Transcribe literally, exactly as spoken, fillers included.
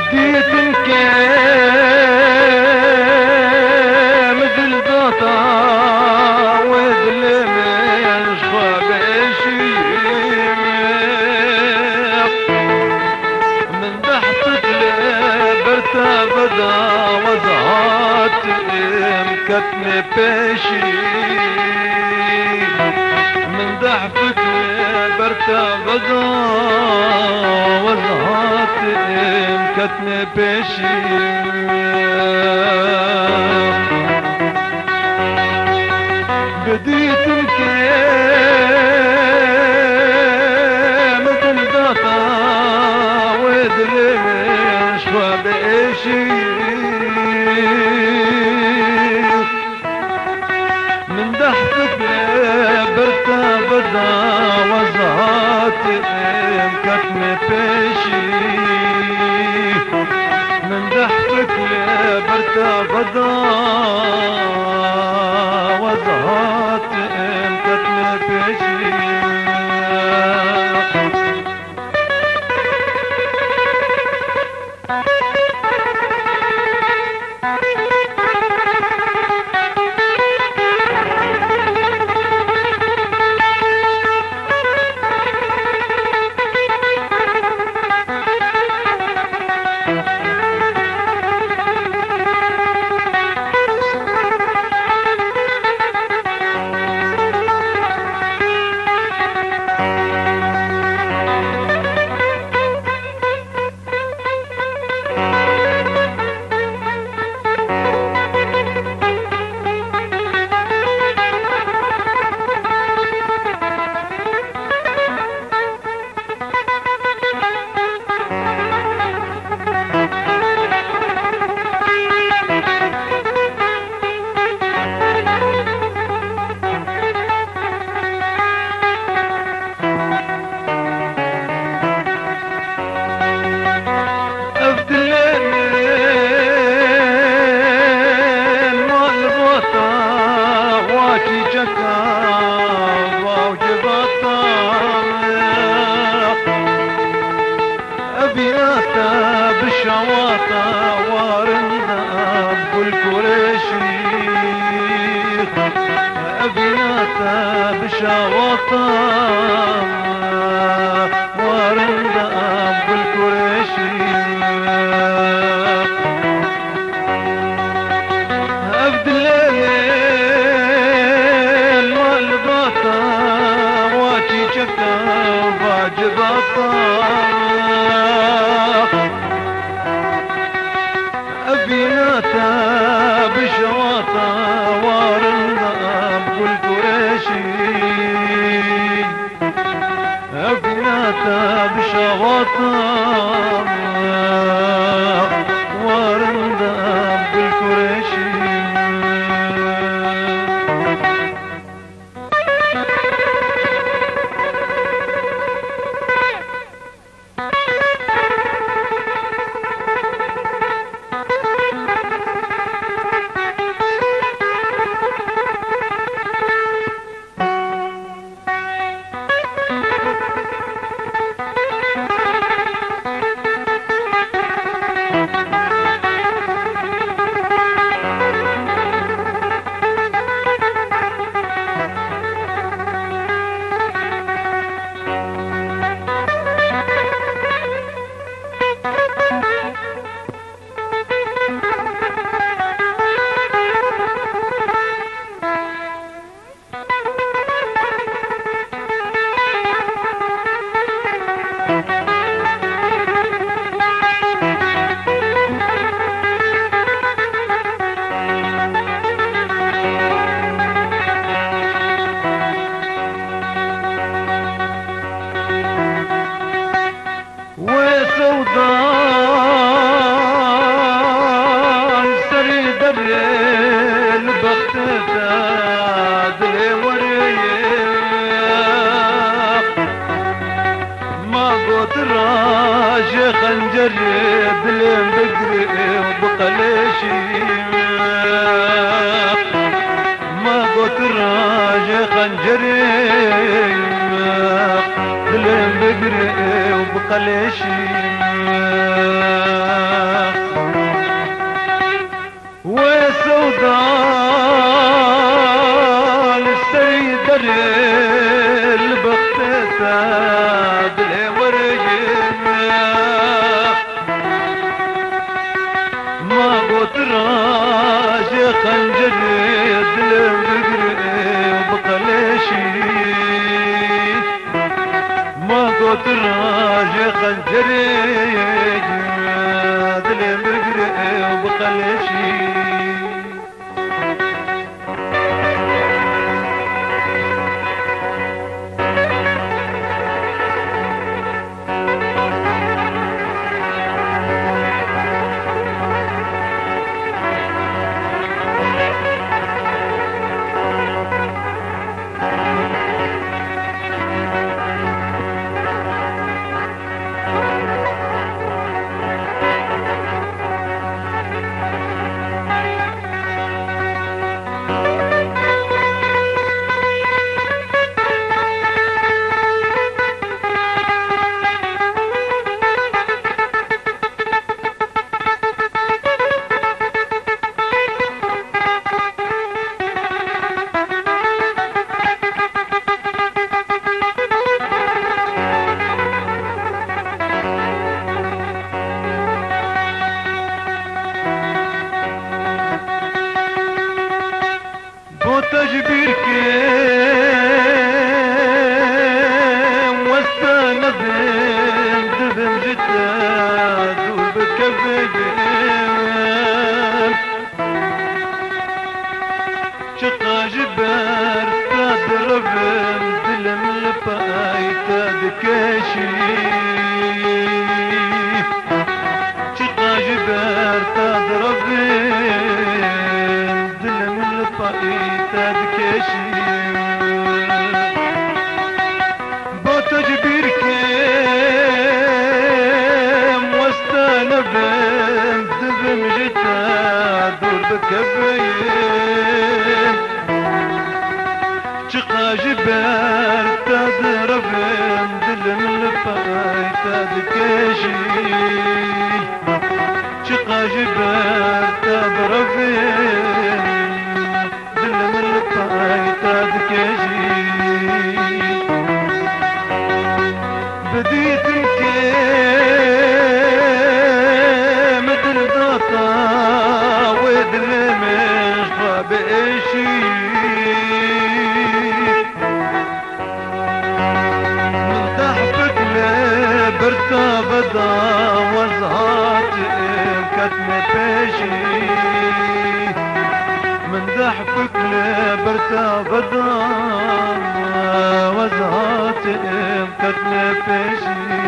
بديت نكام مثل دوطة وذلم الشخوة بشيم من ضحكك لبرتا بدا وزهات مكتني بشيم من ضحكك لبرتا بدا وزهات مكتني بشيم بديت نكام مثل دوطة وذلم الشخوة بشيم من ضحكك لبرتا بدا وزهات مكتني بشيم من ضحكك لبرتا بدا وزهات مكتني بشيم بشواطة وارندا بالكريشي أبياتا بشواطة وارندا بالكريشي عبد الليل والبطة واتي شكا باجبطة أبيناتا بشواطة وارندا بالكريشي أبيناتا بشواطة وارندا بالكريشي وسودان سريد الريل بختزاد وريح ما قلت راجي خنجر دلم بقري وبقليشي ما قلت راجي خنجري دلم بقري وبقليشي ذال السيدر البختة دلي ورجنا ما قلت راجي خنجري دلي بقري وبقلشي ما قلت راجي خنجري دلي بقري وبقلشي تجبير كيم واستنى بين دبم جداد وبكفيم شقا جبر تضربم دلم الفايتة دكاشي شقا جبر تضربم دلم الفايتة دكاشي بتجبير كيم واستنى بين دبم جداد وبكفيم شقا جبال تضرب دلم الفايتة دكاشي شقا جبال تضرب دلم الفايتة دكاشي بديت نكيم مثل ضاطا ودلم خاب اشي برتا بدا وزهات كتم بيشي من ضحكك برتا بدا وزهات كتم بيشي